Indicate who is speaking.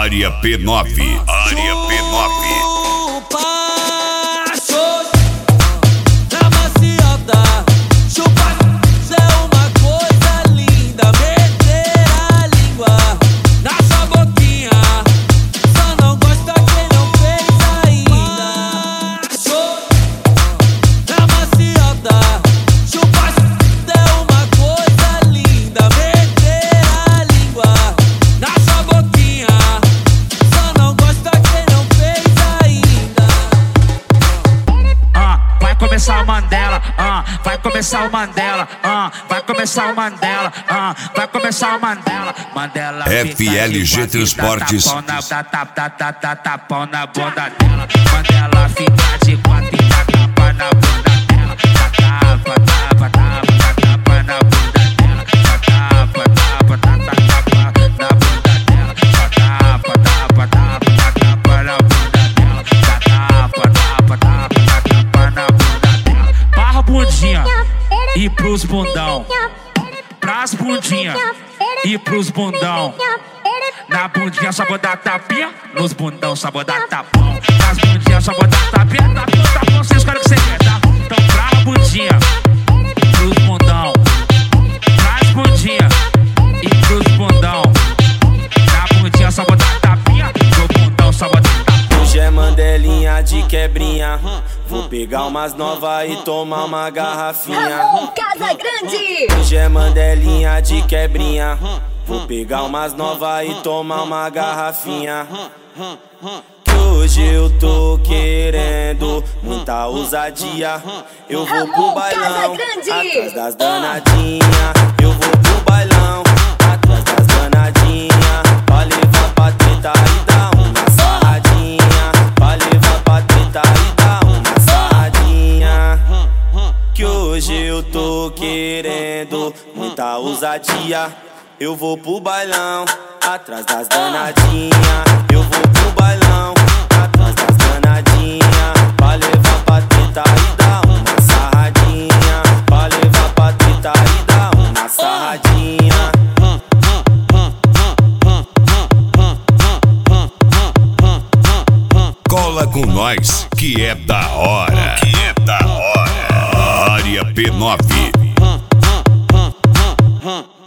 Speaker 1: Área P9. Área P9.
Speaker 2: Vai começar o Mandela, vai começar o Mandela, vai começar o Mandela. Mandela
Speaker 1: FLG Transportes.
Speaker 2: Tapão na bunda dela. Mandela fica de quatro e dá tapa na bunda dela. Tapa na bunda dela. Tapa na bunda dela. Tapa na bunda dela. Tapa na bunda dela. Barra bundinha e pros bundão. Pras bundinha e pros bundão. Na bundinha só vou dar tapinha, nos bundão só vou dar tapão. Nas bundinhas só vou dar tapinha, tapão, vocês querem que você quer, tá? Então pra bundinha, pros bundão. Pras bundinha e pros bundão. Na bundinha só vou dar tapinha, no bundão só vou dar tapão.
Speaker 3: Hoje é Mandelinha de quebrinha. Vou pegar umas novas e tomar uma garrafinha.
Speaker 4: Ramon Casagrande.
Speaker 3: Hoje é Mandelinha de quebrinha. Vou pegar umas novas e tomar uma garrafinha. Que hoje eu tô querendo muita ousadia. Eu vou pro bailão atrás das danadinhas. Eu vou pro bailão atrás das danadinhas. Pra levar pra treta e dar uma sarradinha. Pra levar pra treta e dar uma sarradinha. Que hoje eu tô querendo muita ousadia. Eu vou pro bailão, atrás das danadinhas. Eu vou pro bailão, atrás das danadinhas. Pra levar pra treta e dar uma sarradinha. Pra levar pra treta e dar uma sarradinha.
Speaker 1: Cola com nós, que é da hora. Que é da hora. Área P9.